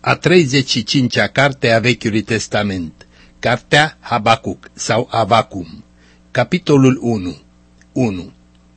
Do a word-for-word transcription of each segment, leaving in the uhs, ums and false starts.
A treizeci și cincea carte a Vechiului Testament, cartea Habacuc sau Avacum, capitolul unu. unu.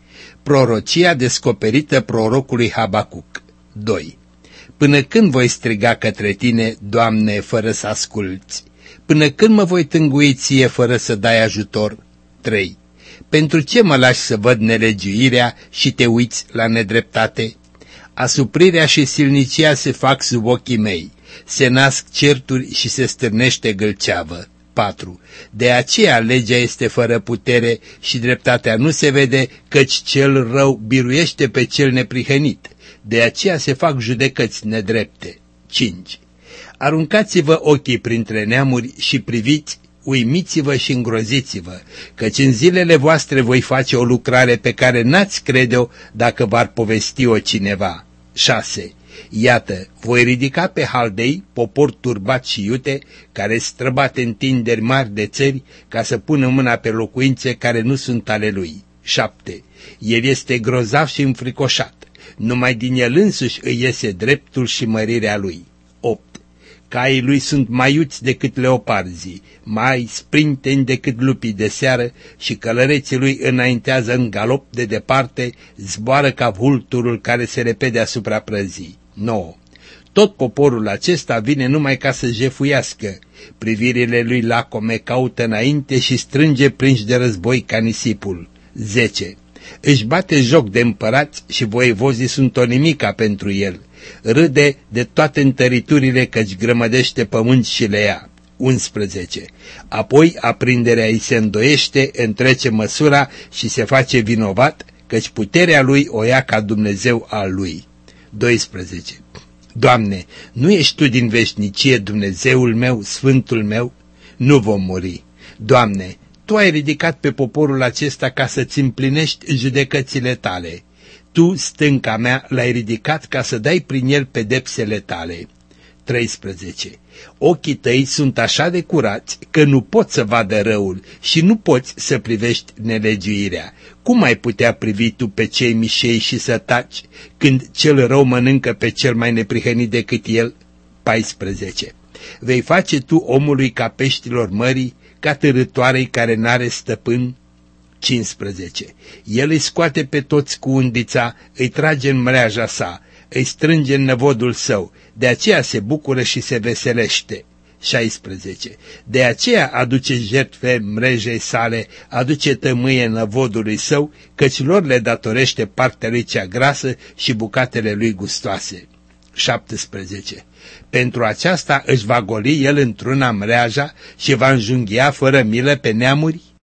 Prorocia descoperită prorocului Habacuc. doi. Până când voi striga către tine, Doamne, fără să asculți? Până când mă voi tângui ție fără să dai ajutor? trei. Pentru ce mă lași să văd nelegiuirea și te uiți la nedreptate? Asuprirea și silnicia se fac sub ochii mei, se nasc certuri și se stârnește gâlceavă. patru. De aceea legea este fără putere și dreptatea nu se vede, căci cel rău biruiește pe cel neprihănit. De aceea se fac judecăți nedrepte. cinci. Aruncați-vă ochii printre neamuri și priviți, uimiți-vă și îngroziți-vă, căci în zilele voastre voi face o lucrare pe care n-ați crede-o dacă v-ar povesti-o cineva. șase. Iată, voi ridica pe Haldei, popor turbat și iute, care străbate întinderi mari de țări, ca să pună mâna pe locuințe care nu sunt ale lui. șapte. El este grozav și înfricoșat, numai din el însuși îi iese dreptul și mărirea lui. opt. Caii lui sunt mai iuți decât leoparzii, mai sprinteni decât lupii de seară și călăreții lui înaintează în galop de departe, zboară ca vulturul care se repede asupra prăzii. nouă. Tot poporul acesta vine numai ca să jefuiască, privirile lui lacome caută înainte și strânge prinși de război ca nisipul. zece. Își bate joc de împărați și voievozii sunt o nimica pentru el. Râde de toate întăriturile căci grămădește pământ și le ia. unsprezece. Apoi aprinderea îi se îndoiește, întrece măsura și se face vinovat, căci puterea lui o ia ca Dumnezeu al lui. doisprezece. Doamne, nu ești Tu din veșnicie Dumnezeul meu, Sfântul meu? Nu vom muri. Doamne, Tu ai ridicat pe poporul acesta ca să-ți împlinești judecățile Tale. Tu, stânca mea, l-ai ridicat ca să dai prin el pedepsele Tale. treisprezece. Ochii tăi sunt așa de curați că nu poți să vadă răul și nu poți să privești nelegiuirea. Cum ai putea privi tu pe cei mișei și să taci când cel rău mănâncă pe cel mai neprihănit decât el? paisprezece. Vei face tu omului ca peștilor mării, ca târătoarei care n-are stăpân? cincisprezece. El îi scoate pe toți cu undița, îi trage în mreaja sa, îi strânge în năvodul său, de aceea se bucură și se veselește. șaisprezece. De aceea aduce jertfe mrejei sale, aduce tămâie năvodului său, căci lor le datorește partea lui cea grasă și bucatele lui gustoase. șaptesprezece. Pentru aceasta își va goli el într-una mreaja și va înjunghia fără milă pe neamuri?